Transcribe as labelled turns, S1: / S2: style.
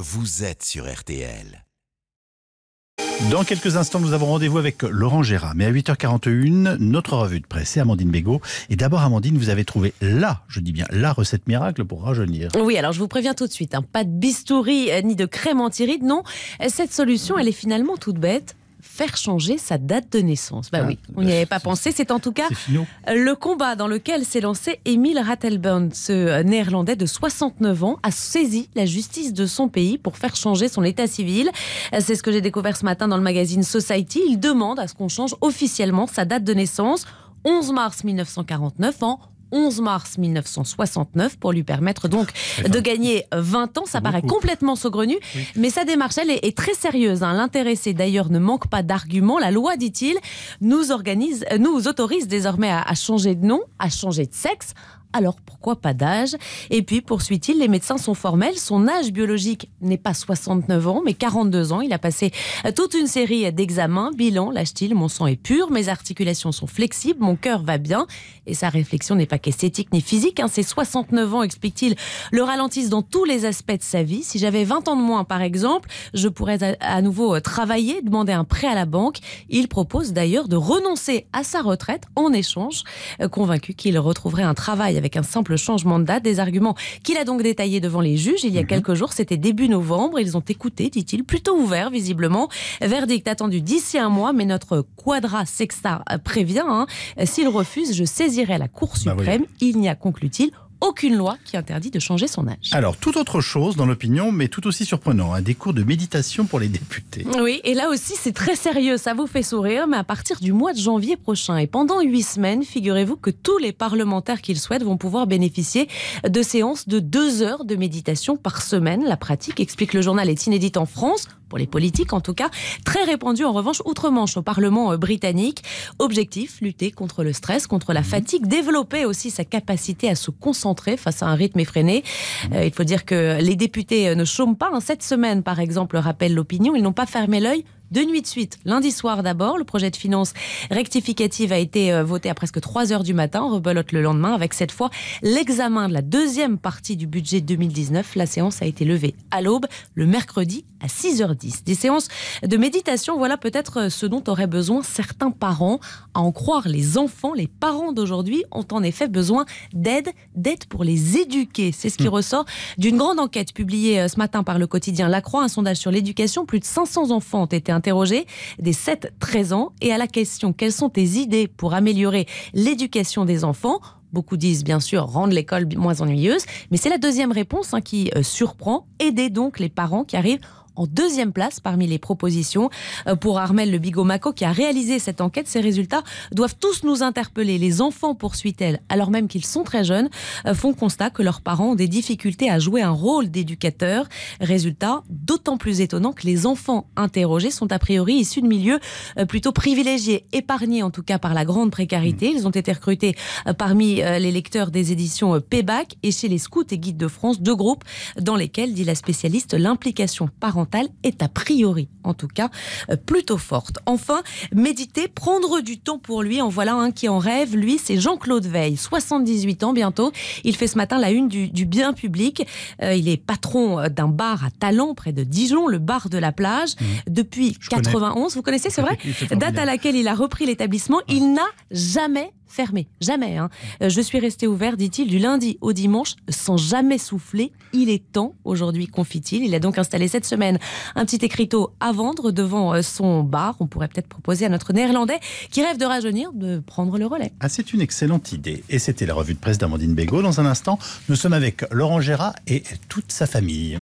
S1: vous êtes sur RTL.
S2: Dans quelques instants, nous avons rendez-vous avec Laurent Gérard. Mais à 8h41, notre revue de presse, c'est Amandine Bégaud. Et d'abord, Amandine, vous avez trouvé je dis bien la recette miracle pour rajeunir.
S3: Oui, alors je vous préviens tout de suite, pas de bistouri ni de crème anti-rides, non. Cette solution, elle est finalement toute bête. Faire changer sa date de naissance. Oui, on n'y avait pas pensé. C'est en tout cas le combat dans lequel s'est lancé Emile Ratelband. Ce néerlandais de 69 ans a saisi la justice de son pays pour faire changer son état civil. C'est ce que j'ai découvert ce matin dans le magazine Society. Il demande à ce qu'on change officiellement sa date de naissance. 11 mars 1949 en 11 mars 1969 pour lui permettre donc de gagner 20 ans. Ça paraît complètement saugrenu, mais sa démarche, elle est très sérieuse. L'intéressé d'ailleurs ne manque pas d'arguments. La loi, dit-il, nous autorise désormais à changer de nom, à changer de sexe. Alors pourquoi pas d'âge? Et puis, poursuit-il, les médecins sont formels. Son âge biologique n'est pas 69 ans, mais 42 ans. Il a passé toute une série d'examens. Bilan, lâche-t-il, mon sang est pur, mes articulations sont flexibles, mon cœur va bien. Et sa réflexion n'est pas qu'esthétique ni physique. Ces 69 ans, explique-t-il, le ralentissent dans tous les aspects de sa vie. Si j'avais 20 ans de moins, par exemple, je pourrais à nouveau travailler, demander un prêt à la banque. Il propose d'ailleurs de renoncer à sa retraite en échange, convaincu qu'il retrouverait un travail avec un simple changement de date, des arguments qu'il a donc détaillés devant les juges il y a quelques jours. C'était début novembre. Ils ont écouté, dit-il, plutôt ouvert visiblement. Verdict attendu d'ici un mois, mais notre quadra sexta prévient, s'il refuse, je saisirai la Cour suprême. Il n'y a, conclut-il, aucune loi qui interdit de changer son âge.
S2: Alors, tout autre chose dans l'opinion, mais tout aussi surprenant, des cours de méditation pour les députés.
S3: Oui, et là aussi, c'est très sérieux, ça vous fait sourire, mais à partir du mois de janvier prochain, et pendant 8 semaines, figurez-vous que tous les parlementaires qui le souhaitent vont pouvoir bénéficier de séances de 2 heures de méditation par semaine. La pratique, explique le journal, est inédite en France, pour les politiques en tout cas, très répandue en revanche outre-Manche au Parlement britannique. Objectif, lutter contre le stress, contre la fatigue, développer aussi sa capacité à se concentrer face à un rythme effréné. Il faut dire que les députés ne chôment pas. Cette semaine, par exemple, rappelle l'opinion, ils n'ont pas fermé l'œil 2 nuits de suite. Lundi soir d'abord, le projet de finances rectificative a été voté à presque 3 heures du matin, rebelote le lendemain, avec cette fois l'examen de la deuxième partie du budget 2019. La séance a été levée à l'aube, le mercredi à 6h10. Des séances de méditation, voilà peut-être ce dont auraient besoin certains parents. À en croire les enfants, les parents d'aujourd'hui ont en effet besoin d'aide pour les éduquer. C'est ce qui ressort d'une grande enquête publiée ce matin par le quotidien La Croix, un sondage sur l'éducation. Plus de 500 enfants ont été interrogés, des 7-13 ans, et à la question « Quelles sont tes idées pour améliorer l'éducation des enfants ?» Beaucoup disent bien sûr rendre l'école moins ennuyeuse, mais c'est la deuxième réponse qui surprend. Aider donc les parents qui arrivent en deuxième place parmi les propositions. Pour Armelle Le Bigot-Macot qui a réalisé cette enquête, ces résultats doivent tous nous interpeller. Les enfants, poursuit-elle, alors même qu'ils sont très jeunes, font constat que leurs parents ont des difficultés à jouer un rôle d'éducateur. Résultat d'autant plus étonnant que les enfants interrogés sont a priori issus de milieux plutôt privilégiés, épargnés en tout cas par la grande précarité. Ils ont été recrutés parmi les lecteurs des éditions Payback et chez les Scouts et Guides de France, 2 groupes dans lesquels, dit la spécialiste, l'implication parentale est a priori, en tout cas, plutôt forte. Enfin, méditer, prendre du temps pour lui, en voilà un qui en rêve. Lui, c'est Jean-Claude Veil, 78 ans bientôt. Il fait ce matin la une du bien public. Il est patron d'un bar à Talent, près de Dijon, le bar de la plage, depuis 91. Vous connaissez, c'est vrai? Date à laquelle il a repris l'établissement. Il n'a jamais fermé, jamais. Je suis resté ouvert, dit-il, du lundi au dimanche, sans jamais souffler. Il est temps, aujourd'hui, confie-t-il. Il a donc installé cette semaine un petit écriteau à vendre devant son bar. On pourrait peut-être proposer à notre néerlandais qui rêve de rajeunir de prendre le relais.
S2: C'est une excellente idée. Et c'était la revue de presse d'Amandine Bégaud. Dans un instant, nous sommes avec Laurent Gérard et toute sa famille.